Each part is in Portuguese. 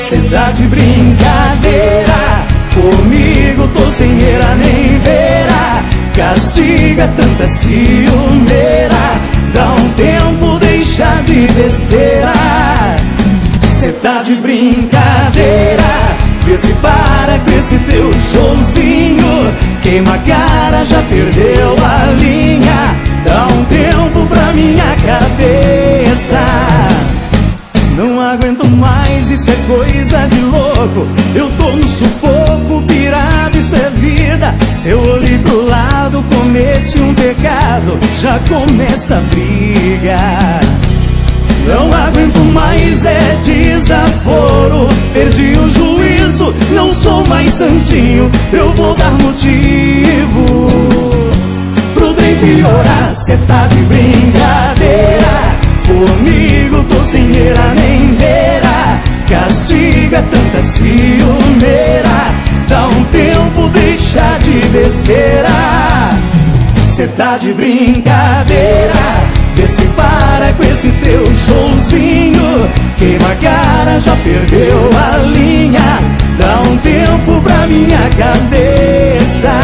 Cê tá de brincadeira, comigo tô sem eira nem beira. Castiga tanta ciumeira, dá um tempo, deixa de besteira. Cê tá de brincadeira, vê se para com esse teu showzinho. Queima a cara, já perdeu a linha, dá um tempo pra minha cabeça. Não aguento mais, isso é coisa de louco. Eu tô no sufoco, pirado, isso é vida. Se eu olhei pro lado, cometi um pecado, já começa a briga. Não aguento mais, é desaforo. Perdi o juízo, não sou mais santinho. Eu vou dar motivo pro trem piorar. Cê tá de brincadeira, comigo tô sem eira nem beira. Castiga tanta ciumeira, dá um tempo, deixa de besteira. Cê tá de brincadeira, vê se para com esse teu showzinho. Queima a cara, já perdeu a linha, dá um tempo pra minha cabeça.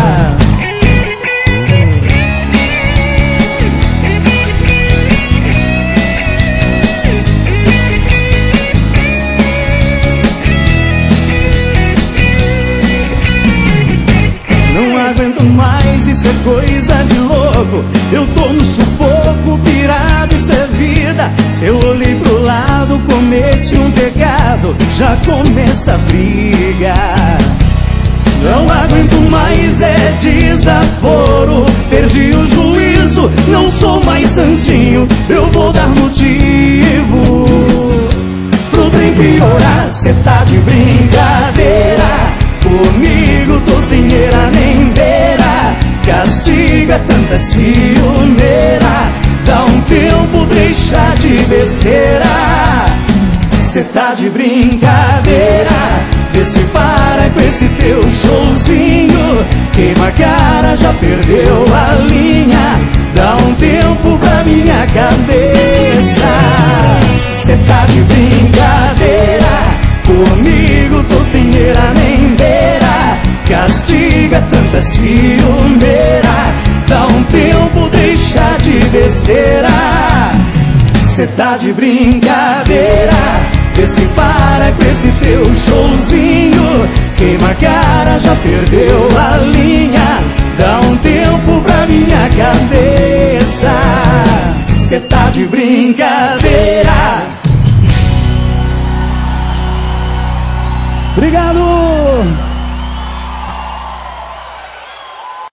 Mas isso é coisa de louco. Eu tô no sufoco, pirado, isso é vida. Eu olhei pro lado, cometi um pecado, já começa a briga. Não aguento mais, é desaforo. Perdi o juízo, não sou mais santinho. Eu vou dar motivo pro trem piorar. Cê tá de brincadeira, comigo tô sem eira nem beira. Castiga tanta ciumeira, dá um tempo, deixa de besteira. Cê tá de brincadeira, vê se para com esse teu showzinho. Queima a cara, já perdeu a linha, dá um tempo pra minha cabeça. Cê tá de brincadeira, comigo tô sem eira nem beira. Castiga tanta ciumeira, dá um tempo, deixa de besteira. Cê tá de brincadeira, vê se para com esse teu showzinho. Queima a cara, já perdeu a linha, dá um tempo pra minha cabeça. Cê tá de brincadeira. Obrigado!